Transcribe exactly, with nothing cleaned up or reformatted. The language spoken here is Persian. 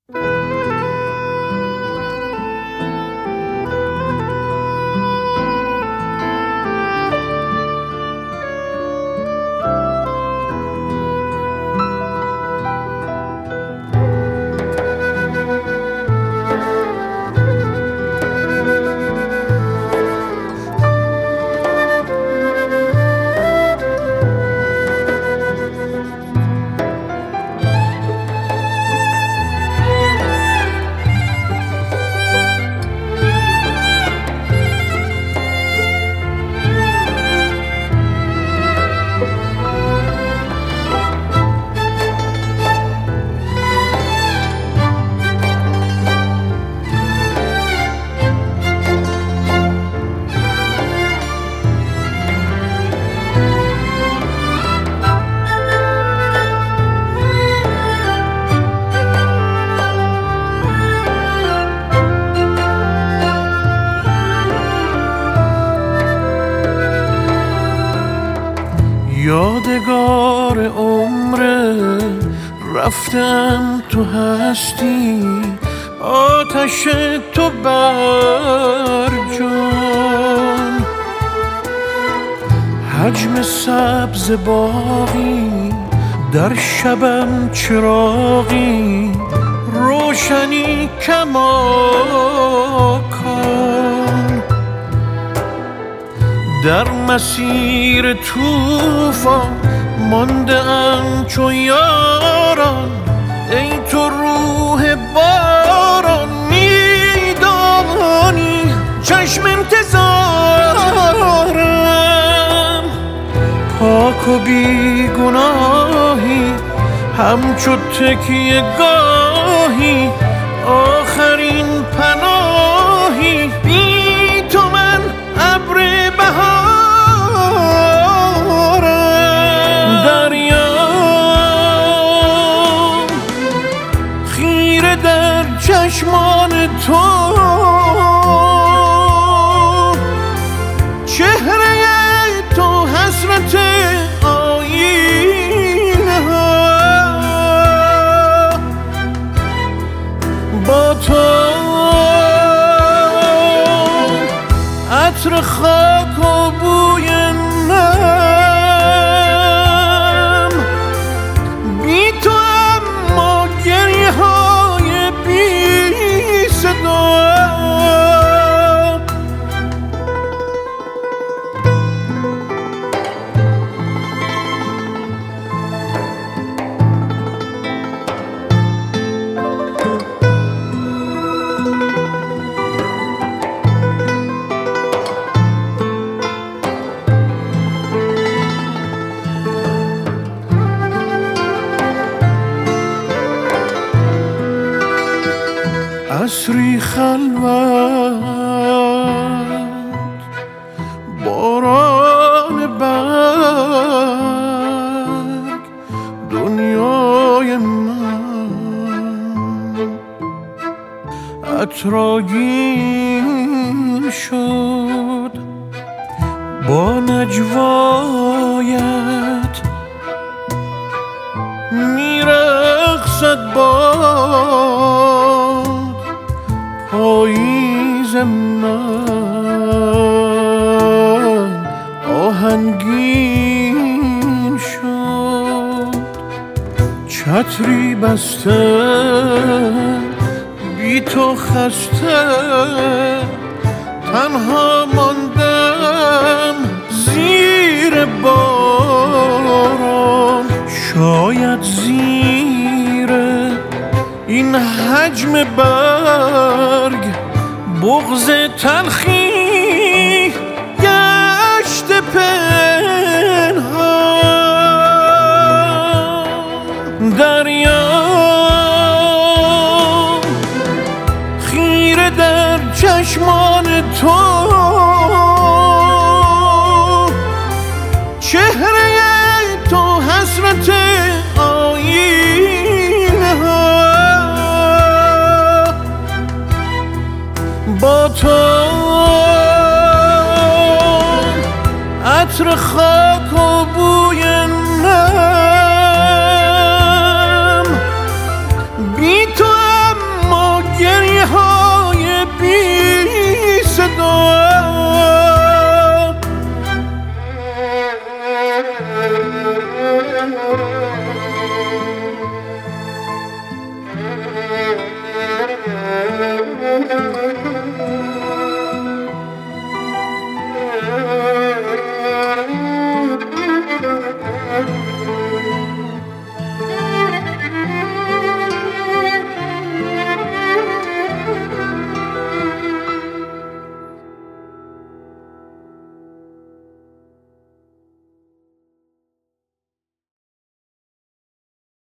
یادگار عمره رفتم تو هستی، آتش تو بر جان، حجم سبز باغی در شبم چراغی، روشنی کماکان. در مسیر طوفان مانده ام چو یاران، ای تو روح باران میدانی چشم انتظارم. پاک و بیگناهی همچو تکیه گاهی، آخرین پناهی، بی تو من ابر بهارم. دریام خیره در چشمان تو، چهره تو حسرت آینه ها. با تو عطر خاک و بوی نم، بی تو اما گریه های بی صدا. عصری خلوت، باران برگ، دنیای من عطرآگین شد با نجوایت. میرقصد باد پاییز من، آهنگین شد چتری بسته، بی تو خسته تنها ماندم زیر باران. شاید زیر این حجم برگ بغض تلخی گشت پنهان. دریام خیره در چشمان تو، چهره تو حسرت آینه ها. با تو عطر خاک و بوی نم، بی تو